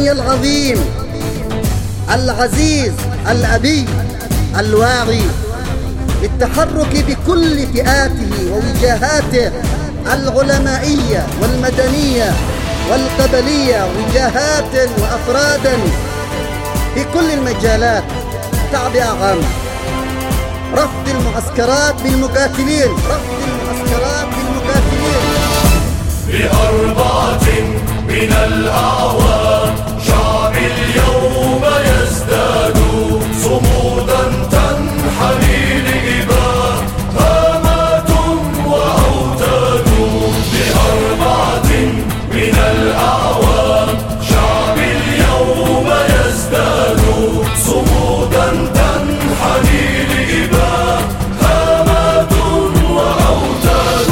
الوطني العظيم العزيز الأبي الواعي للتحرك بكل فئاته ووجاهاته العلمائية والمدنية والقبلية، وجاهات وأفرادا في كل المجالات، تعبئة عامة، رفض المعسكرات بالمقاتلين، رفض المعسكرات بالمقاتلين. ب4 من الأعوام شعب اليوم يزداد صمودا تنحني لإباء هامات وأوتاد. ب4 من الأعوام شعب اليوم يزداد صمودا تنحني لإباء هامات وأوتاد.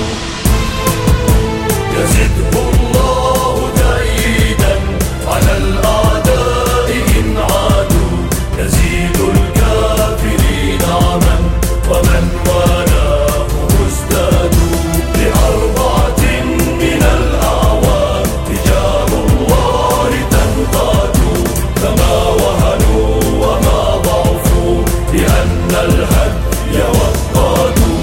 يزده الله تأييدا على الأعداء إن عادوا، يزيد الكافرين عما ومن والاه ازدادوا. ب4 من الأعوام رجال الله تنقادوا، فما وهنوا وما ضعفوا لأن الهدي وقادوا.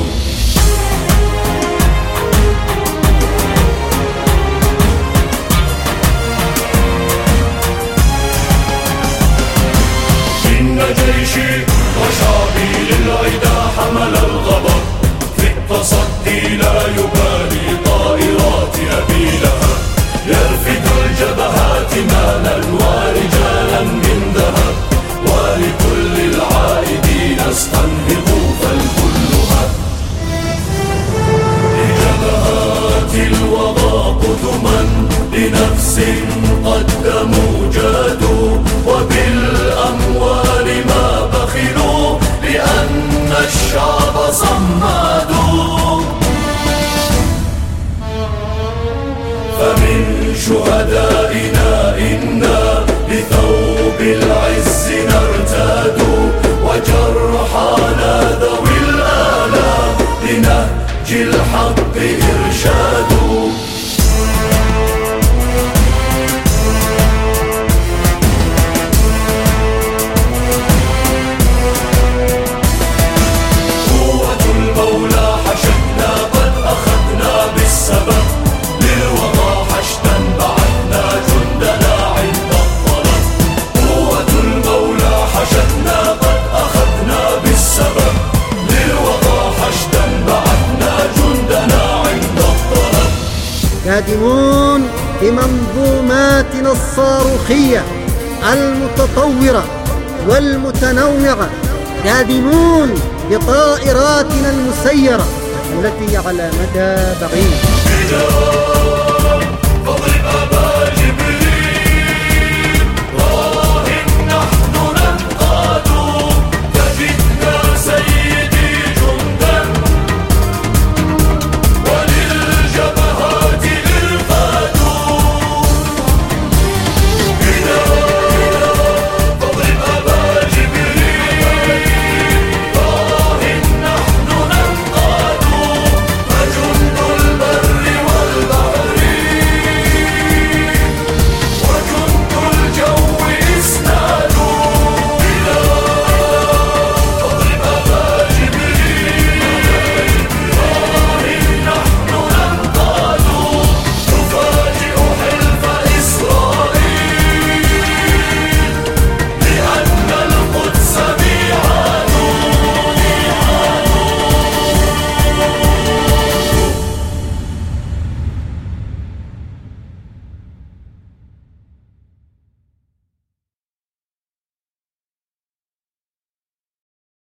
إن جيشي وشعبي للعدا حمل الغضب، في التصدي لا يبالي طائرات أبي لهب. يرفد الجبهات مالا ورجالا من ذهب، ولكل العائدين استنهضوا فالكل هب. لجبهات الوغى قدما لنفس قدموا جادوا، وبالأموال ما بخلوا لأن الشعب صمادوا. فمن شهدائنا إنا بثوب العز نرتاد، وجرحانا ذوي الآلام لنهج الحق إرشاد. قوة المولى حشدنا قد أخذنا بالسبب، للوطا حشدا بعثنا جندنا عند الطلب. قوة المولى حشدنا قد أخذنا بالسبب، للوطا حشدا بعثنا جندنا عند الطلب. قادمون بمنظوماتنا الصاروخية المتطورة والمتنوعة، قادمون بطائراتنا المسيرة التي على مدى بعيد. فاضرب أبا جبريل